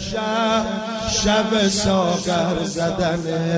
شب ساغر زدنه،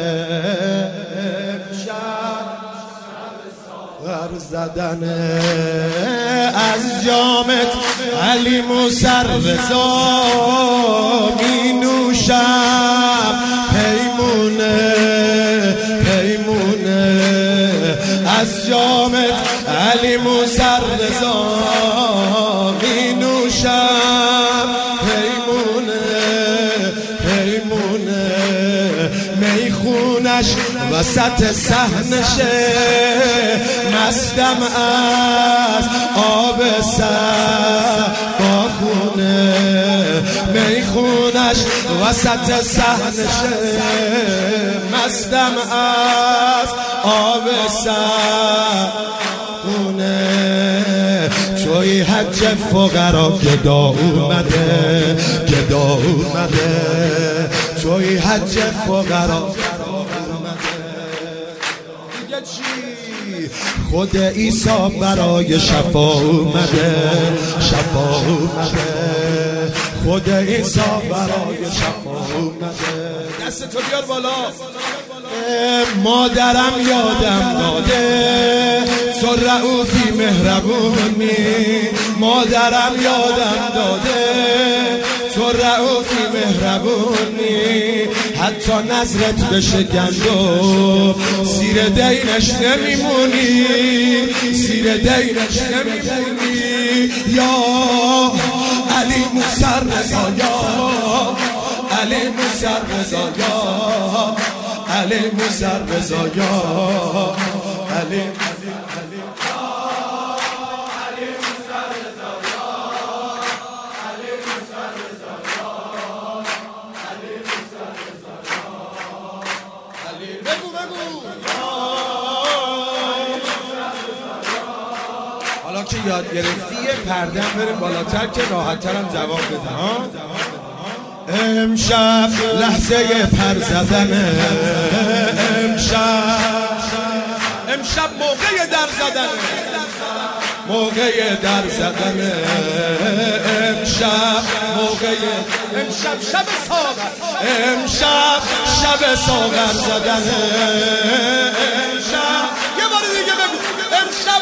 ساغر زدنه. از جامت علی موسر رضا می نوشم پیمونه پیمونه. از جامت علی موسر رضا می نوشم پیمونه پیمونه. میخونش وسط صحنشه، مستم از آب صفاخونه. میخونش وسط صحنشه، مستم از آب صفاخونه. توی حج فقرا گدا اومده گدا اومده. توی حج فقرا دیگه چی؟ خود عیسی برای شفا اومده شفا اومده. خود عیسی برای شفا اومده. دستتو بیار بالا. مادرم یادم داده تو رئوفی مهربونی. مادرم یادم داده تو رئوفی مهربونی. حتی نظرت بشه گندم زیر دینش نمیمونی، زیر دینش نمیمونی. یا علی موسر رضا، یا علی موسر رضا، یا علی موسر رضا، یا علی حالا که یاد گرفتی یه پرده هم بریم بالاتر که راحت‌تر هم جواب بدم. امشب لحظه پر زدنه، امشب موقع در زدنه، موقع در زدنه. امشب موقع، امشب شب ساغر، امشب شب ساغر زدنه. امشب یه بار دیگه بگو. امشب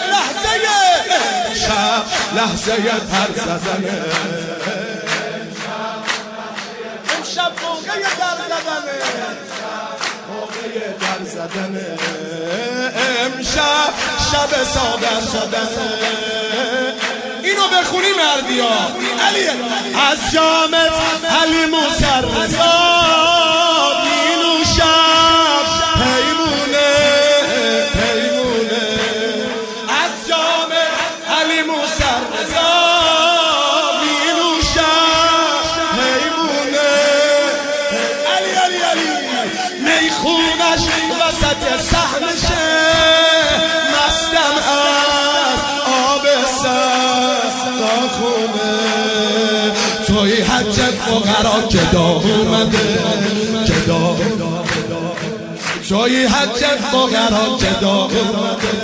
لحظه پر زدنه. امشب موقع در زدنه، موقع در زدنه. امشب شب ساغر زدنه. اینو بخونی مردیا. علی از جامت علی موسر رضا می نوشم پیمونه پیمونه. از جامت علی موسر رضا می نوشم پیمونه. علی علی علی میخونش وسط صحنشه، مستم از آب صفاخونه. توی حج فقرا گدا اومده گدا. توی حج فقرا گدا اومده.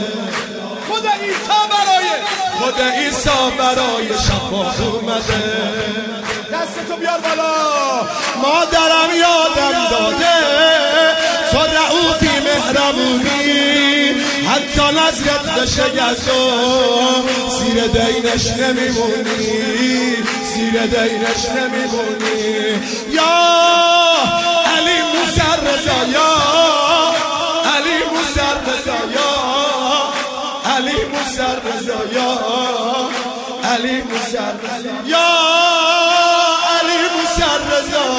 خود عیسی برای شفا اومده. دستتو بیار بالا. مادرم یادم داده تو رئوفی مهربونی. حتی نظرت بشه گردم زیر دینش نمیمونی، زیر دینش نمیمونی. یا علی موسر رضا، یا علی موسر رضا، یا علی موسر رضا، یا علی موسر رضا، یا علی موسر رضا.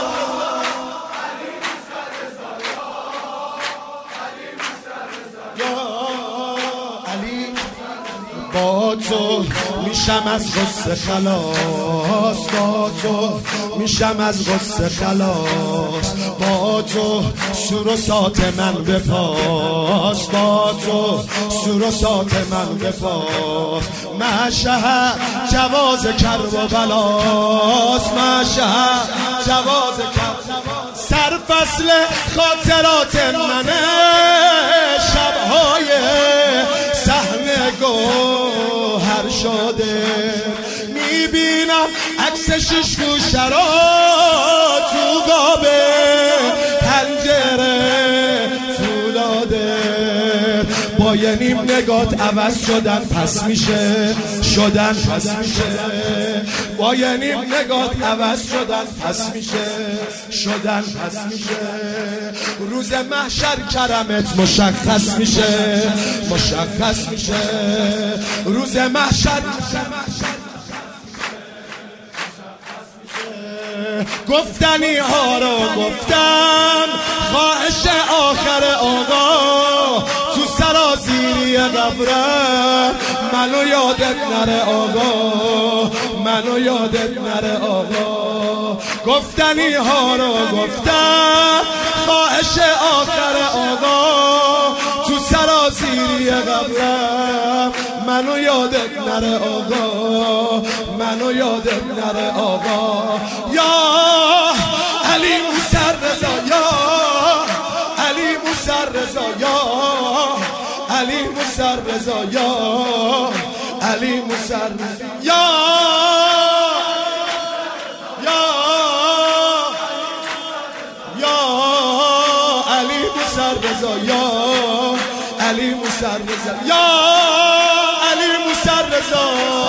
با تو میشم از غصه خلاص، با تو میشم از غصه خلاص. با تو سور و سات من بپاس، با تو سور و سات من بپاس. مشهد جواز کرب و بلاس، مشهد جواز کرب. سرفصل خاطرات منه، شبهای صحنه گوهر شده. میبینم عکس شش گوشه را تو قابه پنجره فولاده با یه نیم نگات عوض شدن پس میشه با یه نیم نگات عوض شدن پس میشه روز محشر کرمت مشخص میشه روز محشر گفتنی ها رو گفتم خواهش آخر آقا تو سرازیری قبرم منو یادت نره آقا گفتنی ها رو گفتم خواهش آخر آقا تو سرازیری قبرم منو یادت نره آقا یا علی موسی رضا یا علی موسی رضا یا علی موسی رضا یا علی موسی رضا یا علی موسی رضا یا علی موسی رضا یا علی موسی رضا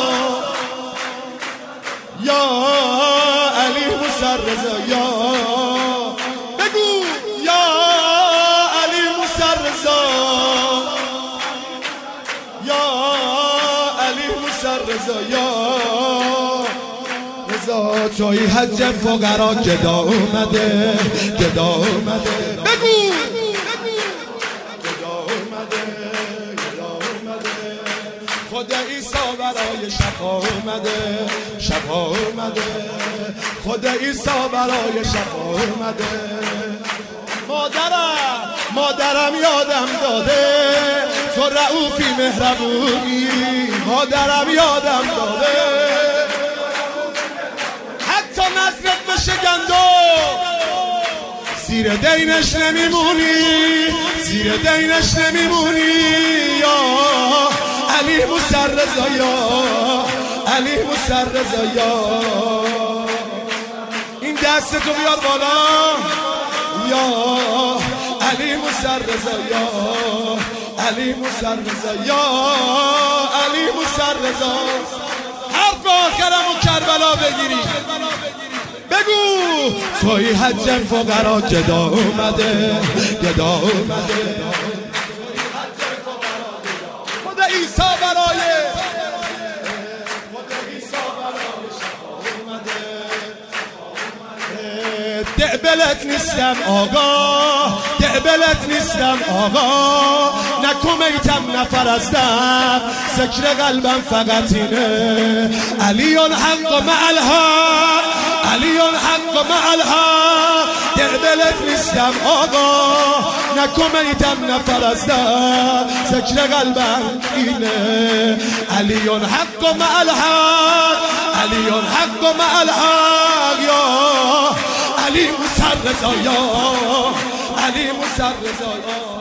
یا علی موسی رضا یا بگو یا علی موسی رضا یا علی موسی رضا یا رضا توی حج فقرا گدا اومده بگو خدا عیسی برای شفا اومده خدا عیسی برای شفا اومده مادرم یادم داده تو رئوفی مهربونی مادرم یادم داده حتی نظرت بشه گندو زیر دینش نمیمونی یا علی موسی رضا یا علی موسی رضا یا این دستتو بیار بالا یا علی موسی رضا یا علی موسی رضا یا علی موسی رضا حرف آخرمو کربلا بگیری بگو توی حج فقرا گدا اومده خدا عیسی برای دعبلت نیستم آقا نکمیتم نفرستم ذکر قلبم فقط اینه علی الحق مع الحق دعبلت نیستم آقا نکمیتم نفرستم ذکر قلبم اینه علی الحق مع الحق یا علی موسی رضا یا علی موسی رضا یا